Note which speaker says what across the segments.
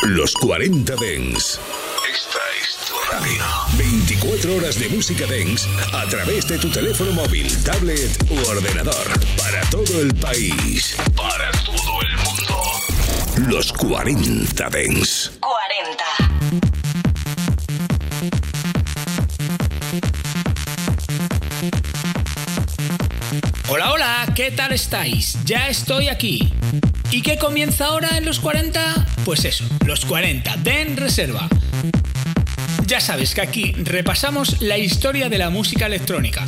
Speaker 1: Los 40 Dance. Esta es tu radio. 24 horas de música dance a través de tu teléfono móvil, tablet u ordenador. Para todo el país. Para todo el mundo. Los 40 Dance.
Speaker 2: 40.
Speaker 3: Hola, hola, ¿qué tal estáis? Ya estoy aquí. ¿Y qué comienza ahora en los 40? Pues eso, los 40 Den Reserva. Ya sabes que aquí repasamos la historia de la música electrónica.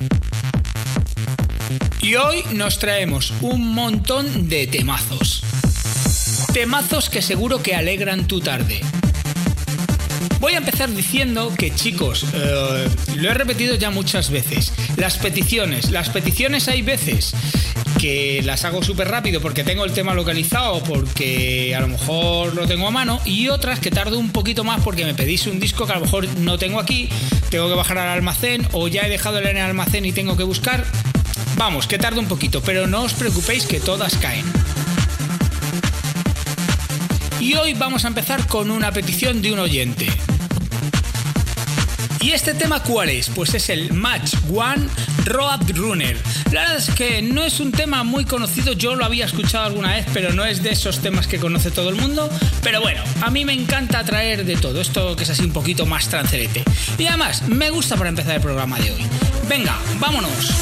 Speaker 3: Y hoy nos traemos un montón de temazos. Temazos que seguro que alegran tu tarde. Voy a empezar diciendo que, chicos, lo he repetido ya muchas veces. Las peticiones hay veces que las hago súper rápido porque tengo el tema localizado, porque a lo mejor lo tengo a mano, y otras que tardo un poquito más porque me pedís un disco que a lo mejor no tengo aquí, tengo que bajar al almacén o ya he dejado en el almacén y tengo que buscar. Vamos, que tardo un poquito, pero no os preocupéis que todas caen. Y hoy vamos a empezar con una petición de un oyente. ¿Y este tema cuál es? Pues es el Match One Roadrunner. La verdad es que no es un tema muy conocido, yo lo había escuchado alguna vez, pero no es de esos temas que conoce todo el mundo. Pero bueno, a mí me encanta traer de todo, esto que es así un poquito más trancerete. Y además, me gusta para empezar el programa de hoy. Venga, vámonos.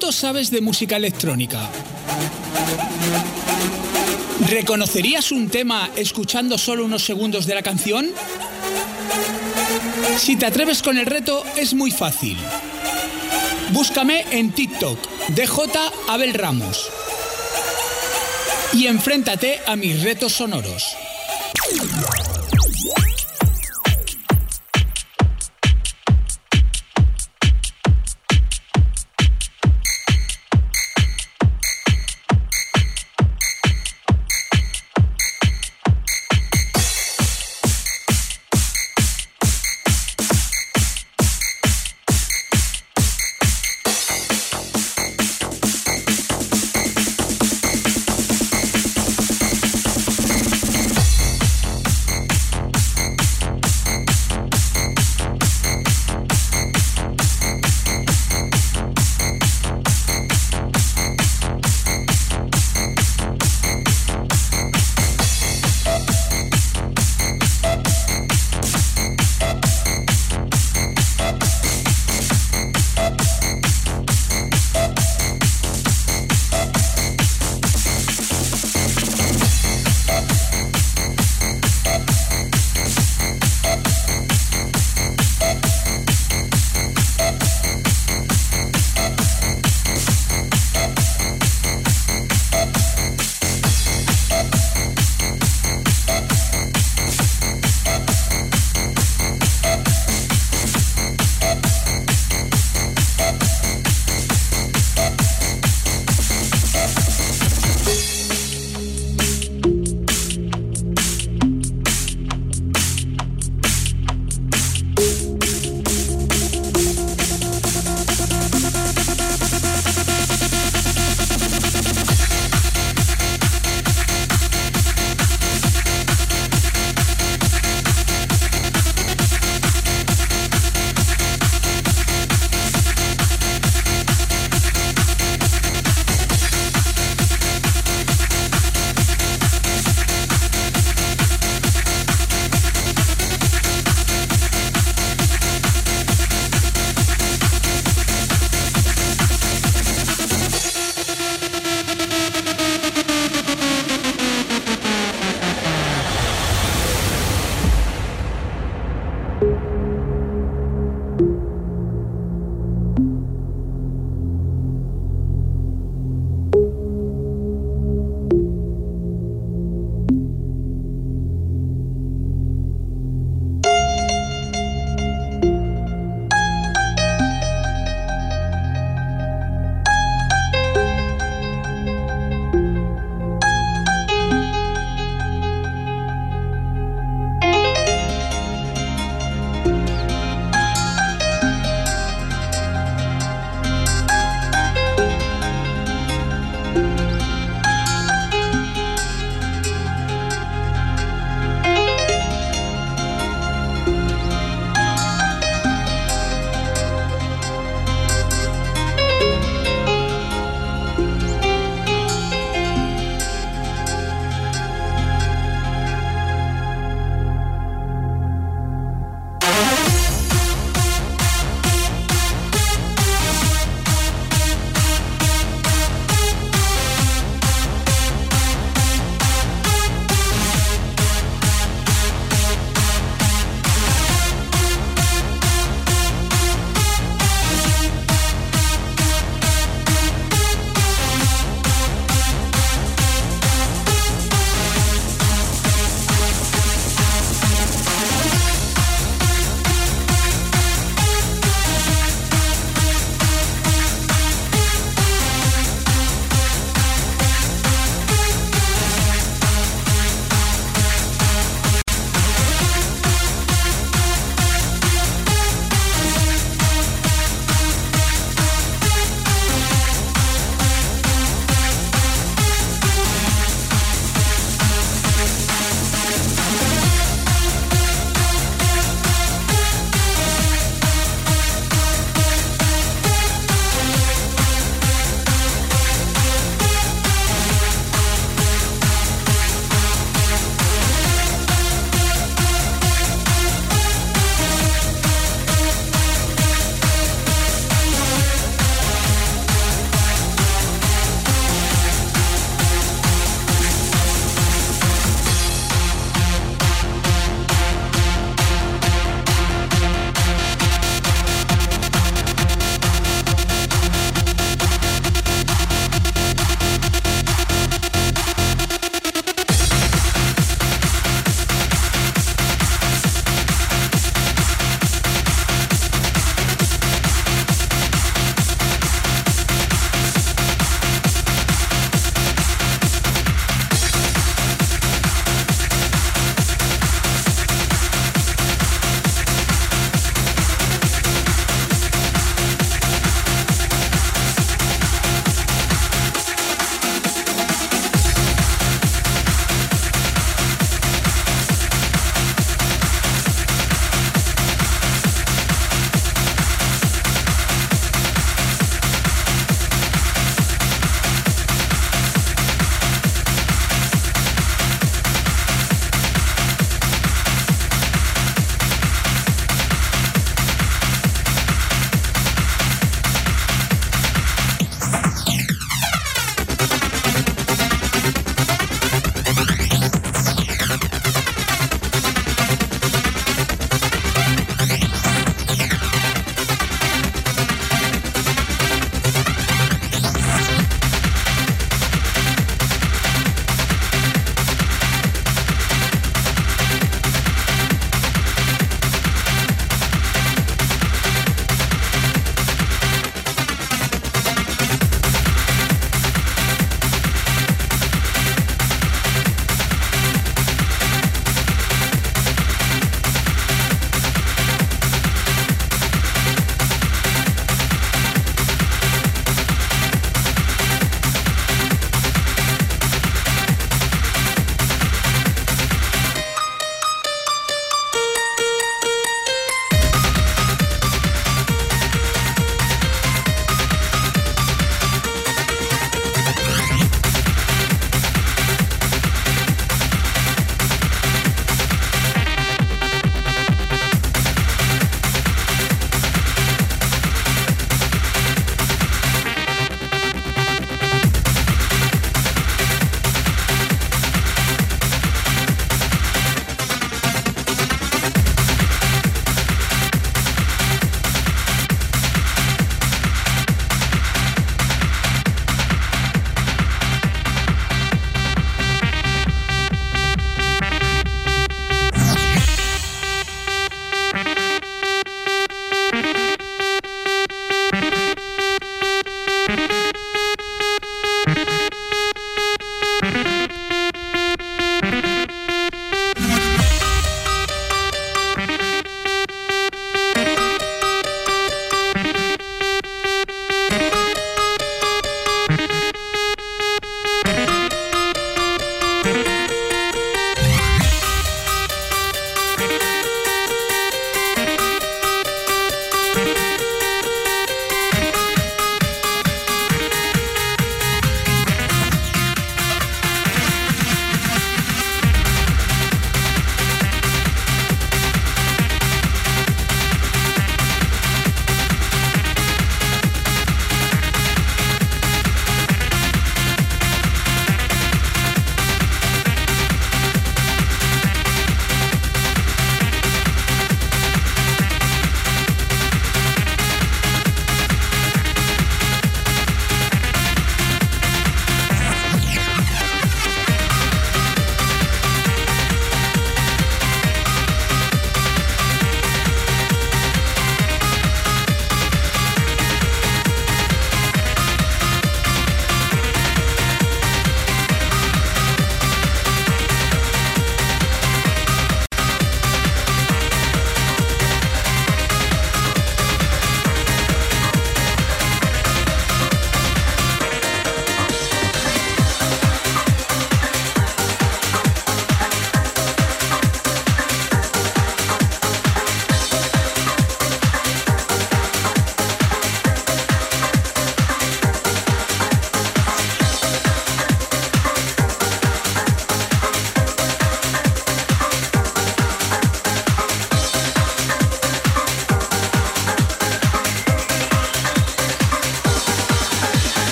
Speaker 3: ¿Cuánto sabes de música electrónica? ¿Reconocerías un tema escuchando solo unos segundos de la canción? Si te atreves con el reto, es muy fácil. Búscame en TikTok, DJ Abel Ramos, y enfréntate a mis retos sonoros.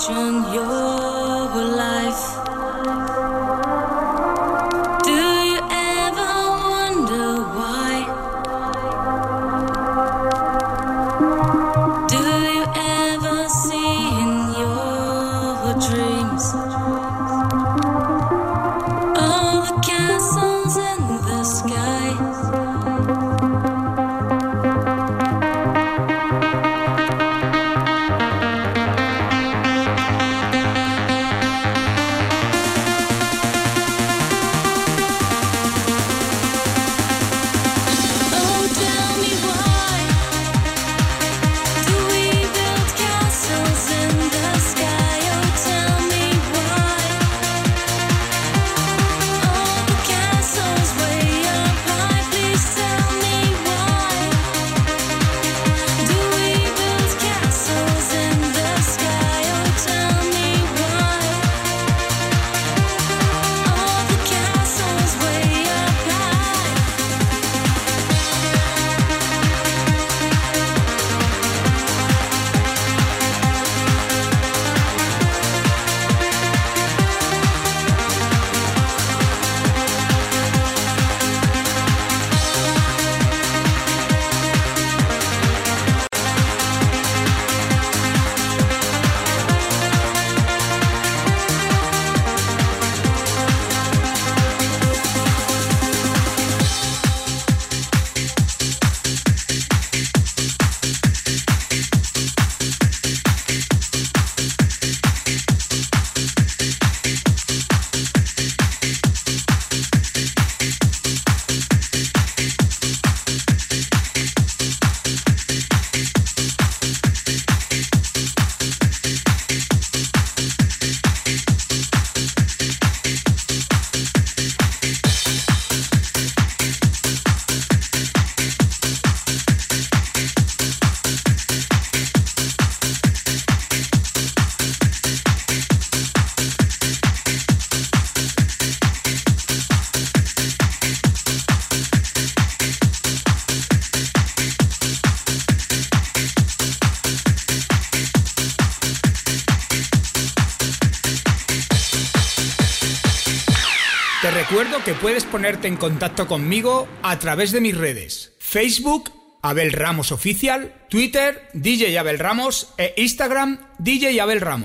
Speaker 2: question your life? Do you ever wonder why? Do you ever see in your dreams all the castles in the sky?
Speaker 3: Te recuerdo que puedes ponerte en contacto conmigo a través de mis redes: Facebook, Abel Ramos Oficial, Twitter, DJ Abel Ramos e Instagram, DJ Abel Ramos.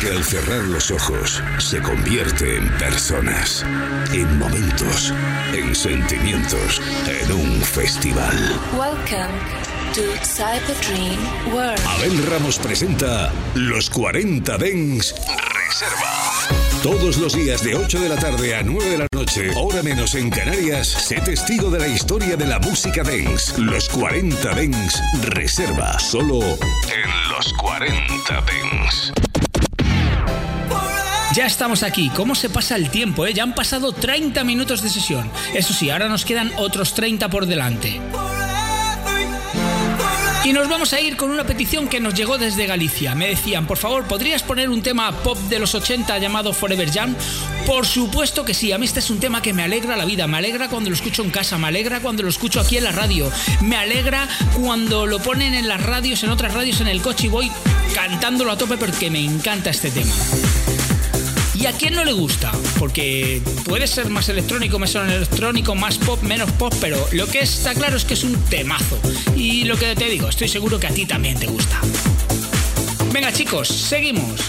Speaker 1: que al cerrar los ojos se convierte en personas, en momentos, en sentimientos, en un festival.
Speaker 2: Welcome to Cyber Dream World.
Speaker 1: Abel Ramos presenta Los 40 Dance Reserva. Todos los días de 8 de la tarde a 9 de la noche, hora menos en Canarias, sé testigo de la historia de la música dance. Los 40 Dance Reserva, solo en Los 40 Dance.
Speaker 3: Ya estamos aquí. ¿Cómo se pasa el tiempo, Ya han pasado 30 minutos de sesión. Eso sí, ahora nos quedan otros 30 por delante. Y nos vamos a ir con una petición que nos llegó desde Galicia. Me decían, por favor, ¿podrías poner un tema pop de los 80 llamado Forever Young? Por supuesto que sí. A mí este es un tema que me alegra la vida. Me alegra cuando lo escucho en casa. Me alegra cuando lo escucho aquí en la radio. Me alegra cuando lo ponen en las radios, en otras radios, en el coche y voy cantándolo a tope porque me encanta este tema. ¿Y a quién no le gusta? Porque puede ser más electrónico, más pop, menos pop, pero lo que está claro es que es un temazo. Y lo que te digo, estoy seguro que a ti también te gusta. Venga chicos, seguimos.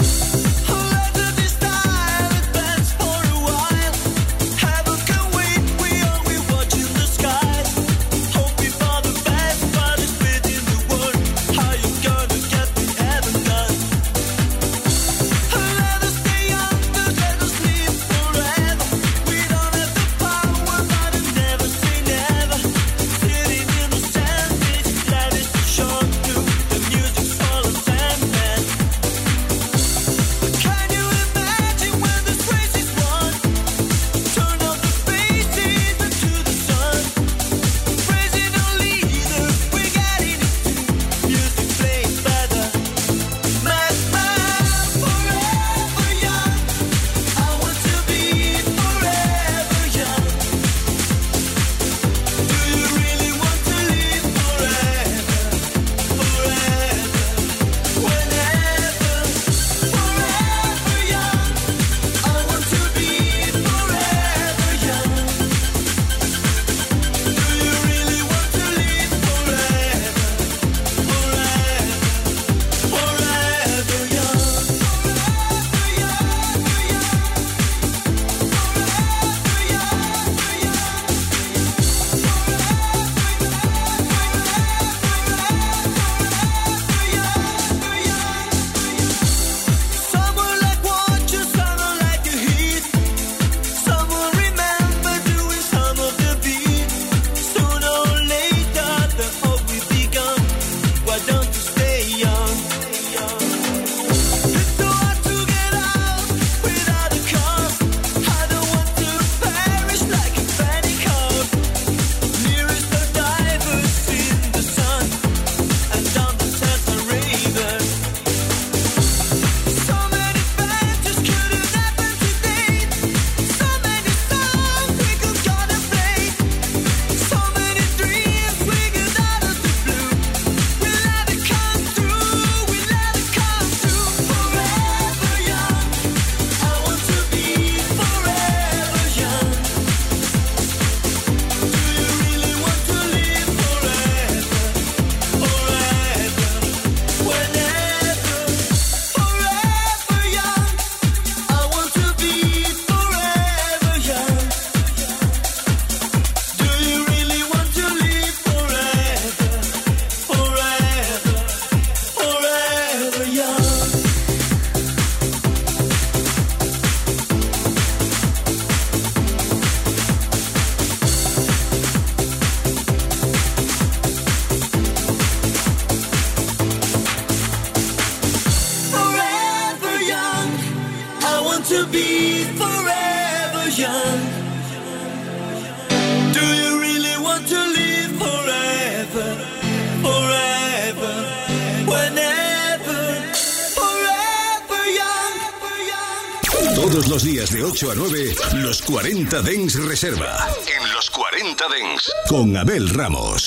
Speaker 1: Todos los días de 8 a 9, Los 40 Dance Reserva. En Los 40 Dance, con Abel Ramos.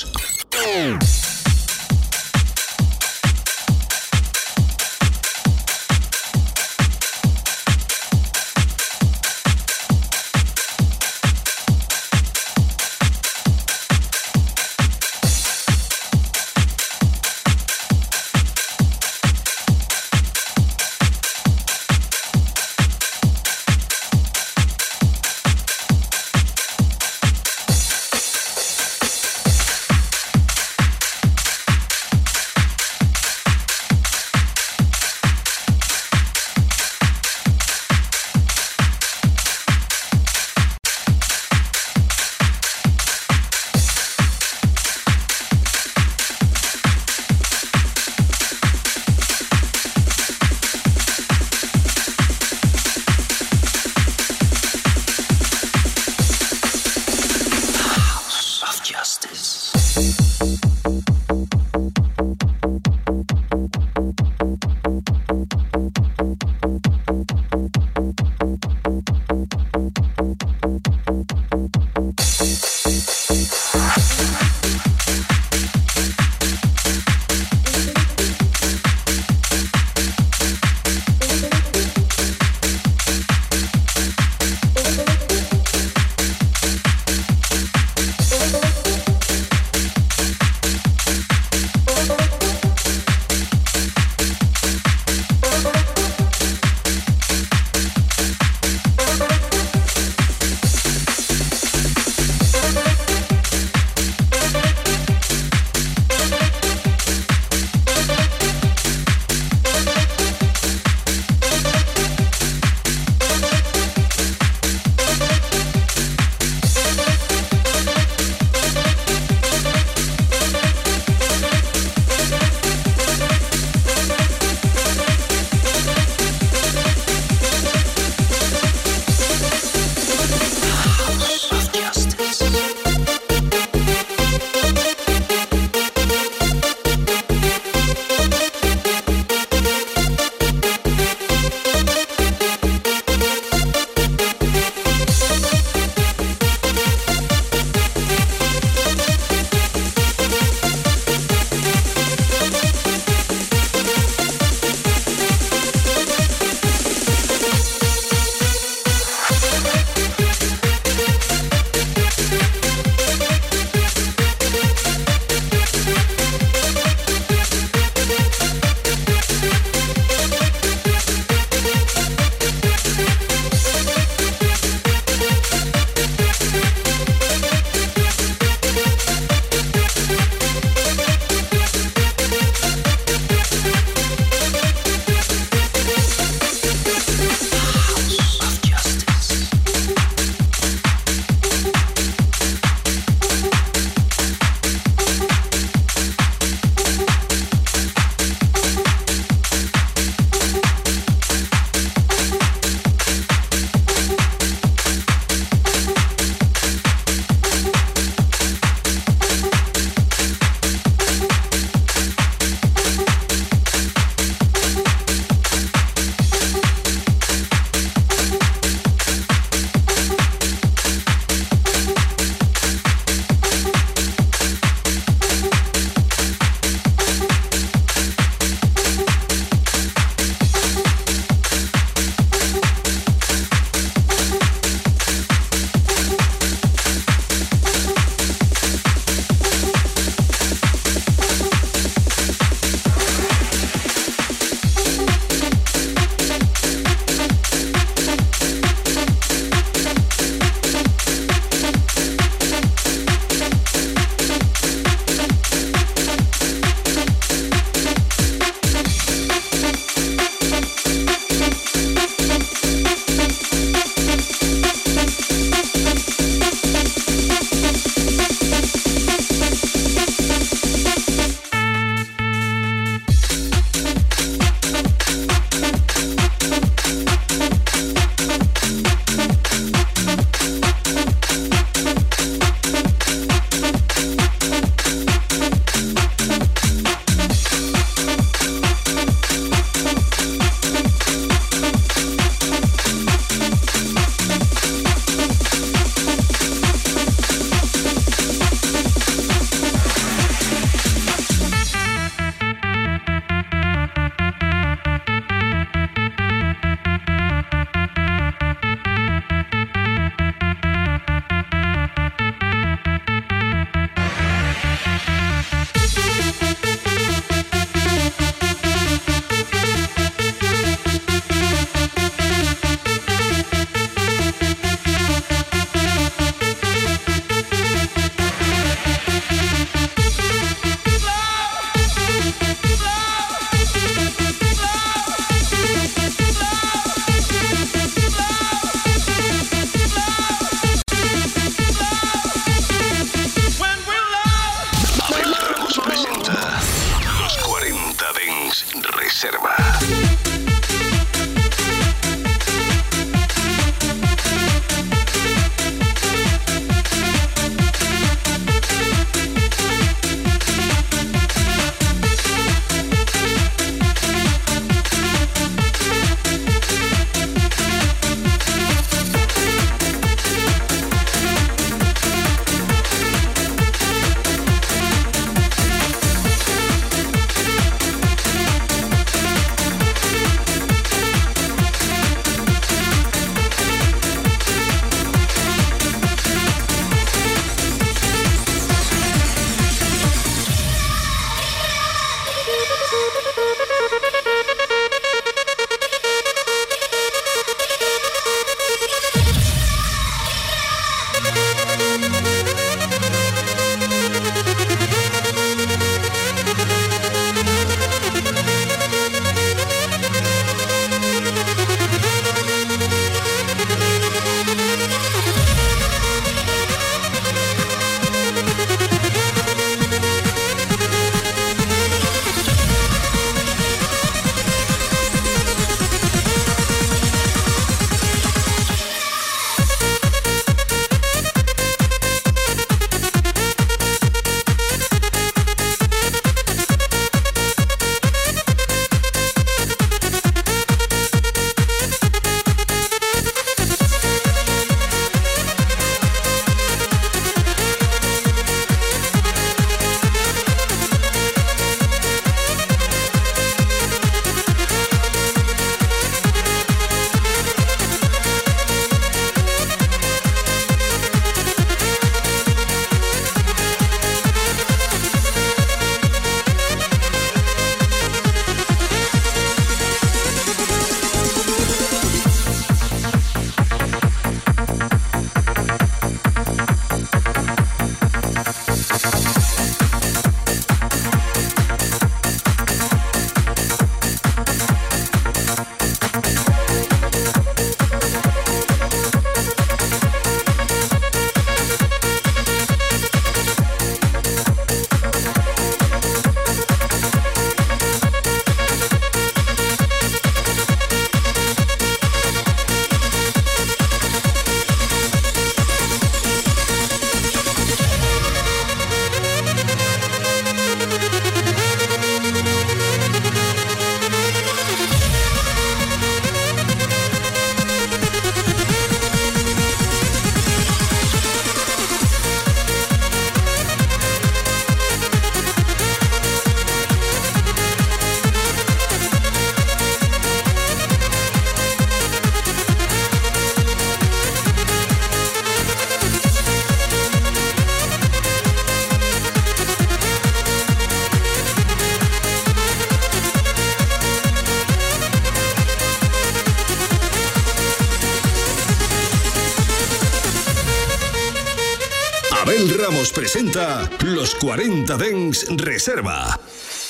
Speaker 1: Abel Ramos presenta los 40 Dance Reserva.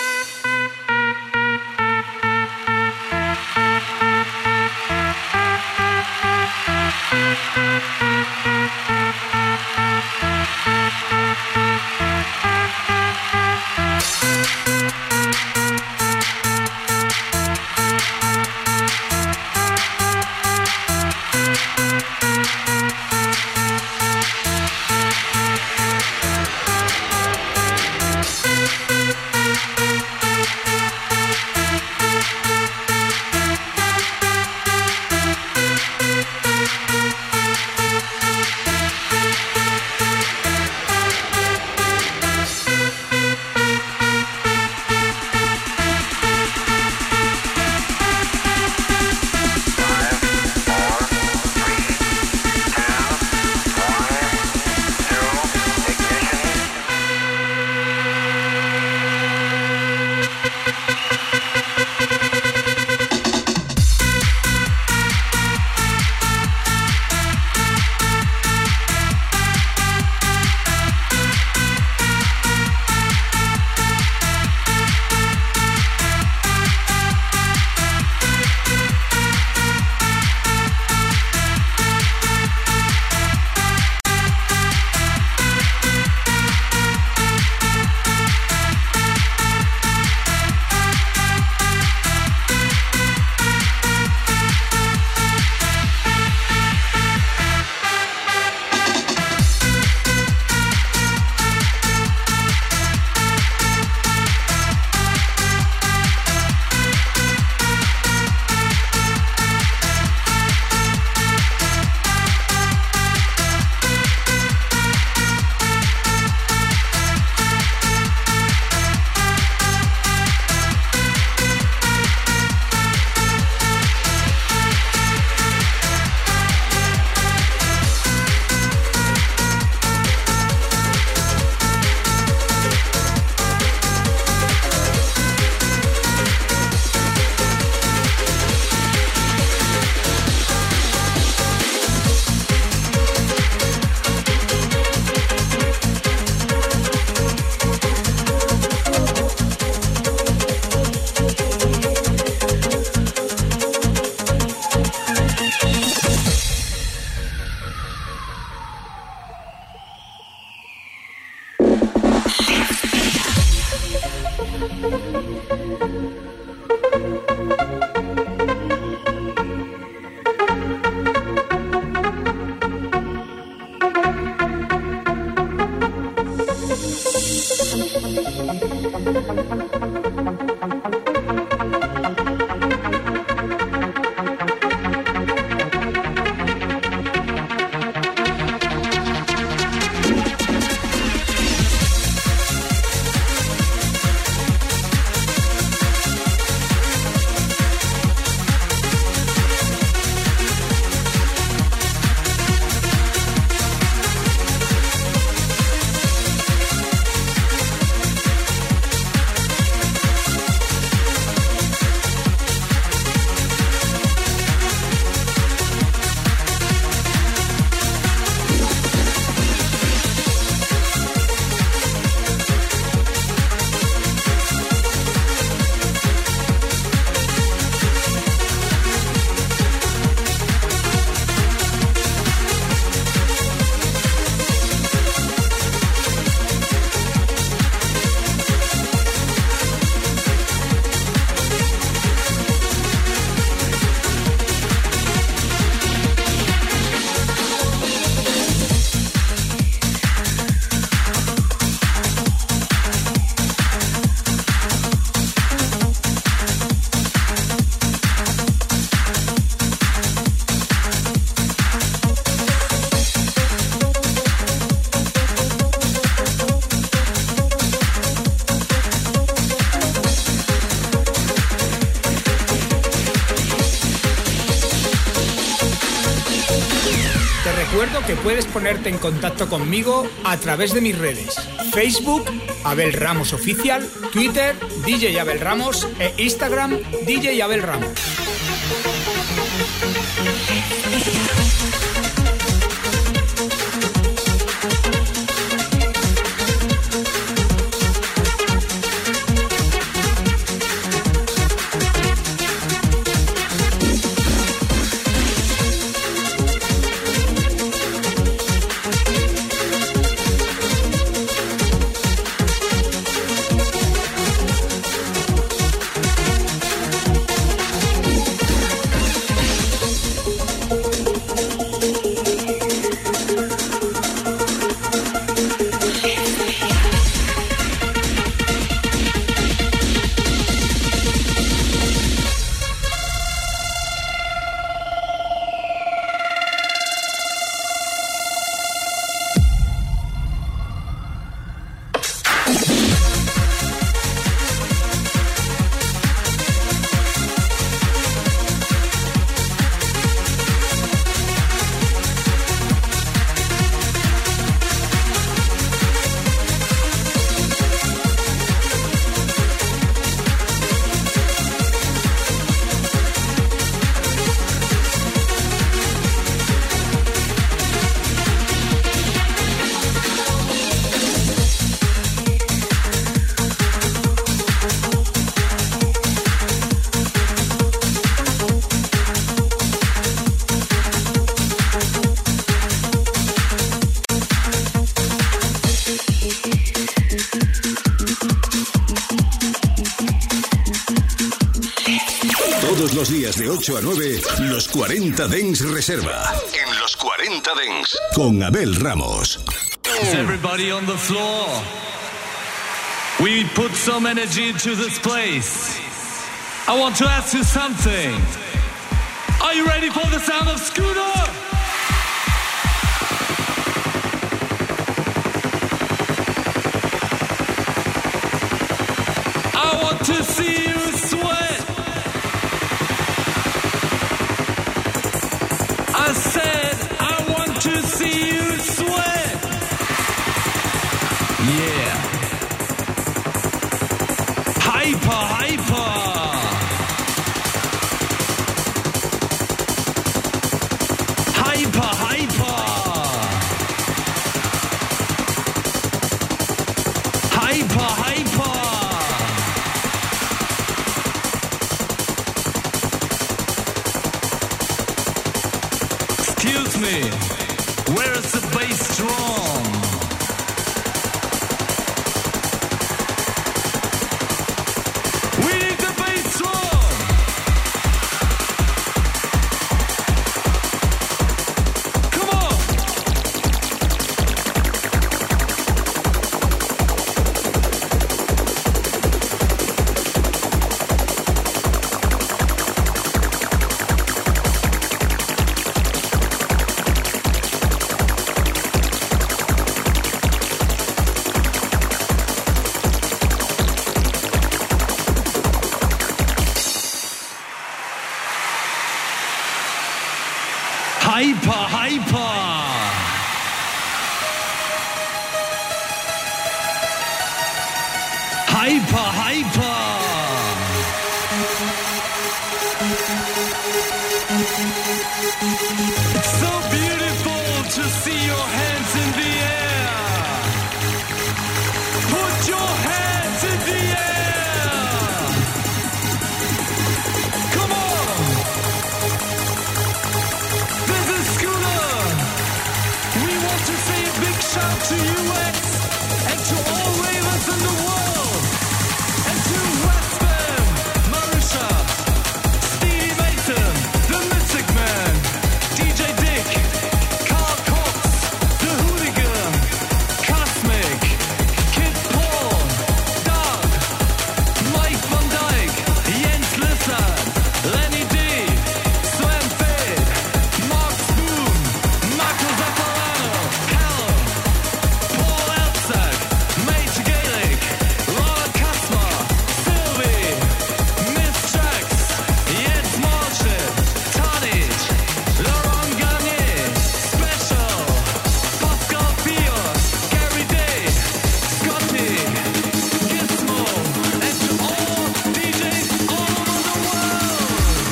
Speaker 3: recuerdo que puedes ponerte en contacto conmigo a través de mis redes: Facebook, Abel Ramos Oficial, Twitter, DJ Abel Ramos e Instagram, DJ Abel Ramos.
Speaker 1: los días de 8 a 9, los 40 Dance Reserva. En los 40 Dance, con Abel Ramos.
Speaker 4: Everybody on the floor. We put some energy into this place. I want to ask you something. Are you ready for the sound of Scooter? I want to see you sweat. I said I want to see you sweat. Yeah. Hyper, hyper. Hyper, hyper. Hyper, hyper. Excuse me, where is the bass drum? We need the bass drum! Come on! Hyper, hyper. Hyper, hyper. It's so beautiful to see your hands in the air. Put your hands in the air. Come on. This is Scooter. We want to say a big shout to UX and to all ravers in the world. And to Westman, Marisha, Stevie Mason, the Mystic Man, DJ Dick, Carl Cox, the Hooligan, Cosmic, Kid Paul, Doug, Mike Van Dyke, Jens Lissard, Lenny D, Slam Fade, Mark Spoon, Marco Zapparano, Callum, Paul Elsack, Mate Gaelic, Laura Kasma, Sylvie, Miss Jax, Jens Marchett, Tadic, Laurent Garnier, Special, Pascal Fios, Gary Day, Scotty, Gizmo, and to all DJs all over the world.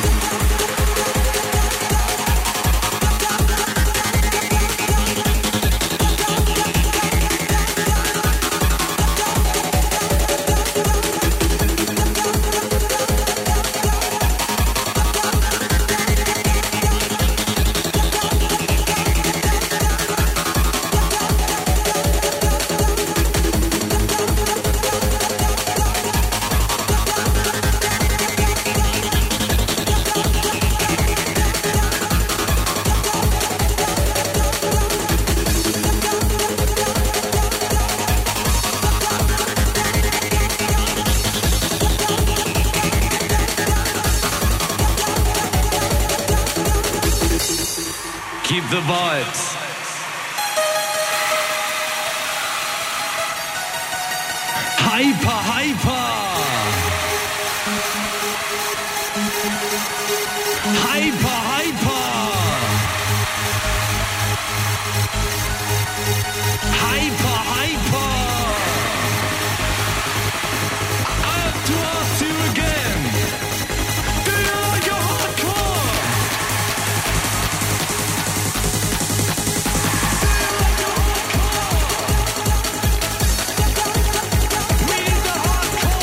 Speaker 4: Keep the vibes. Hyper, hyper. Hyper, hyper. Hyper, hyper. I have to ask you again. Do you like your hardcore? We need the hardcore.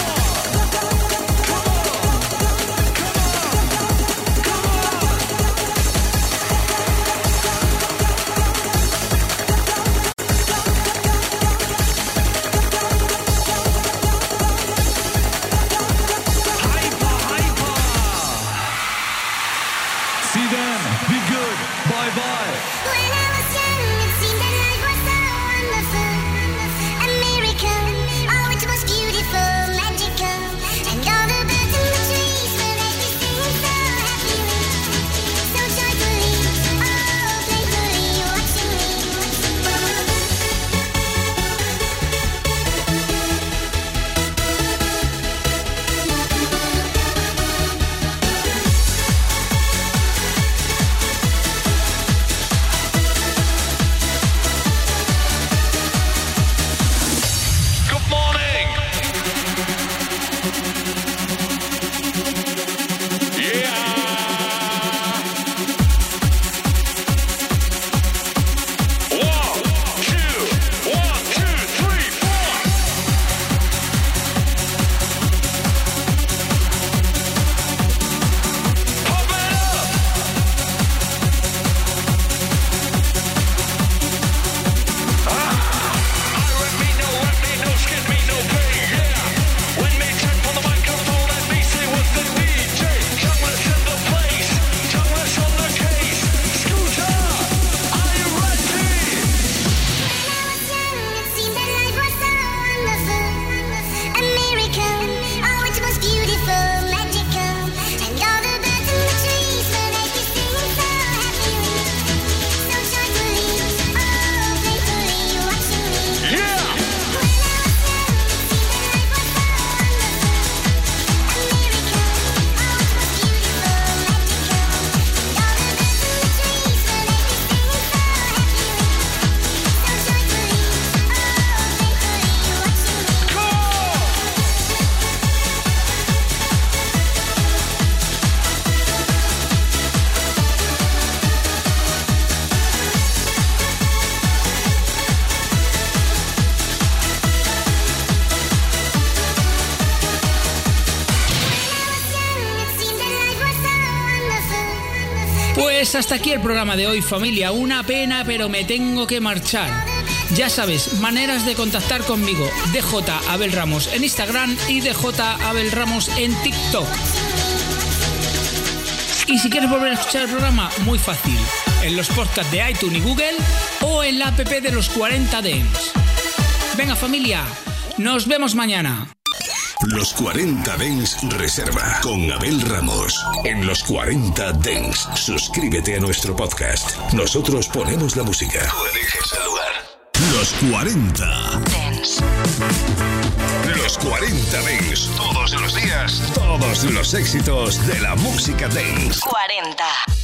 Speaker 3: Pues hasta aquí el programa de hoy, familia. Una pena, pero me tengo que marchar. Ya sabes, maneras de contactar conmigo. DJ Abel Ramos en Instagram y DJ Abel Ramos en TikTok. Y si quieres volver a escuchar el programa, muy fácil. En los podcasts de iTunes y Google o en la app de los 40 Dance. Venga, familia, nos vemos mañana.
Speaker 1: Los 40 Dance Reserva con Abel Ramos. En Los 40 Dance, suscríbete a nuestro podcast. Nosotros ponemos la música. Tú eliges el lugar. Los 40 Dance. Los 40 Dance. Todos los días, todos los éxitos de la música dance.
Speaker 2: 40.